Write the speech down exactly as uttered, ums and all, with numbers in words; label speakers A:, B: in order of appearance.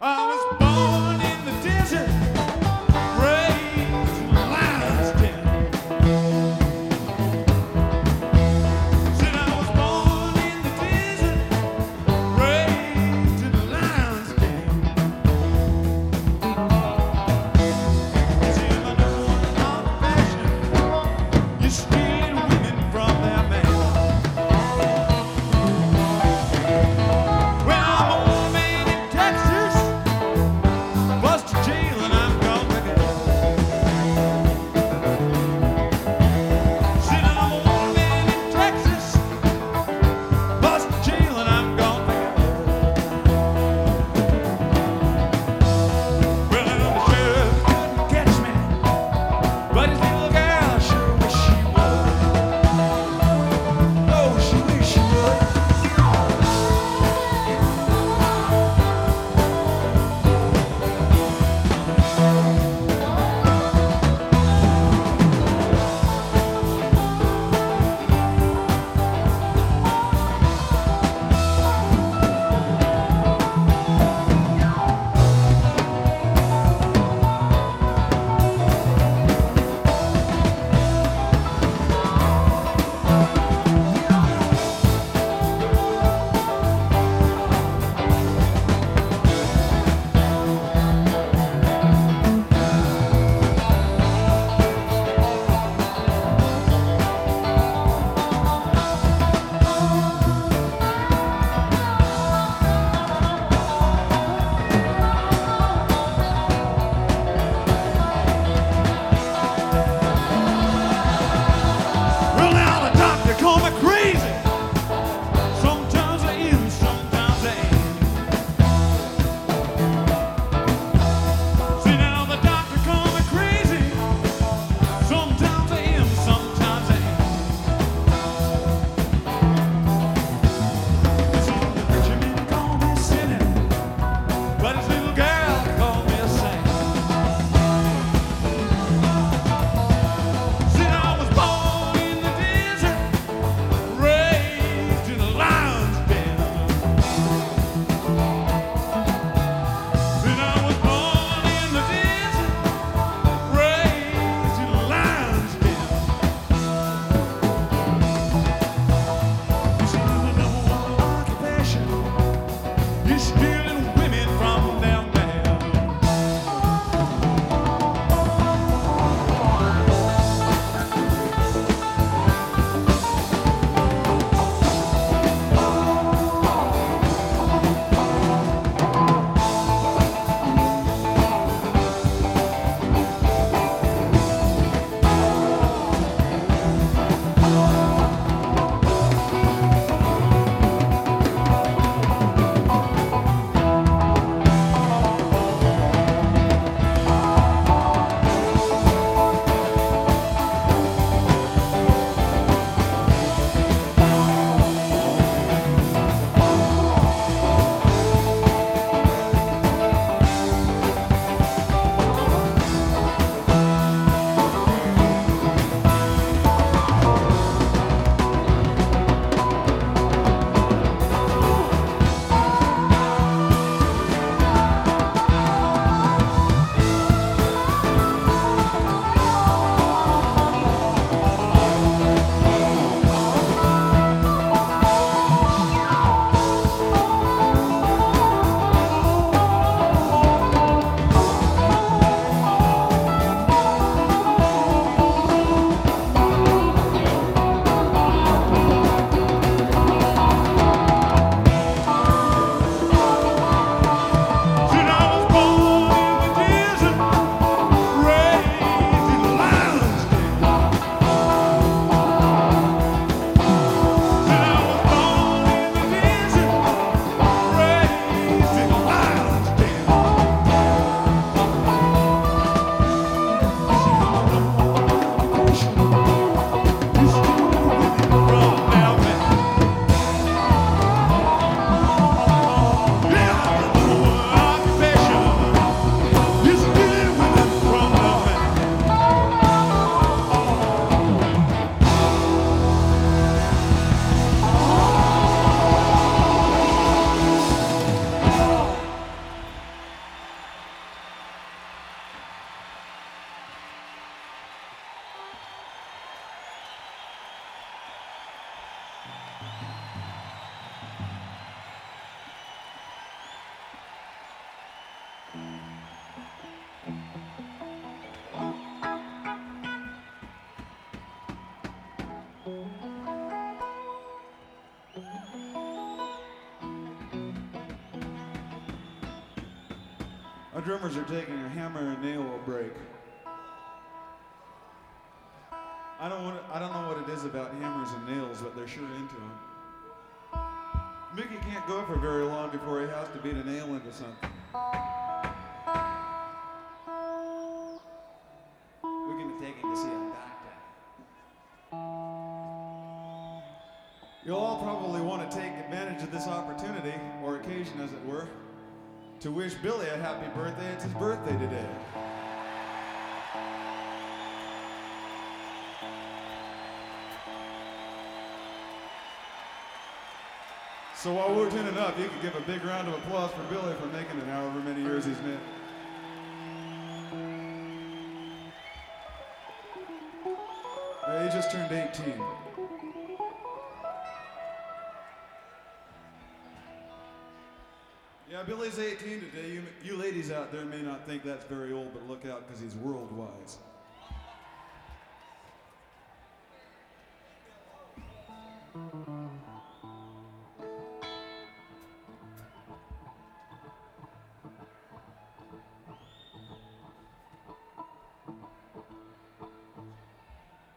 A: I was born in the desert, raised in a lion's den. Said I was born in the desert, raised in a lion's den. See, my number one occupation is stealing women from their man. Well, I'm a old man in Texas. drummers are taking a hammer and nail break. I don't want. I don't know what it is about hammers and nails, but they're sure into them. Mickey can't go for very long before he has to beat a nail into something. We're gonna take him to see a doctor. You'll all probably want to take advantage of this opportunity, or occasion as it were, to wish Billy a happy birthday. It's his birthday today. So while we're tuning up, you can give a big round of applause for Billy for making it however many years he's made. Yeah, he just turned eighteen. Yeah, Billy's eighteen today. You, you ladies out there may not think that's very old, but look out because he's world-wise.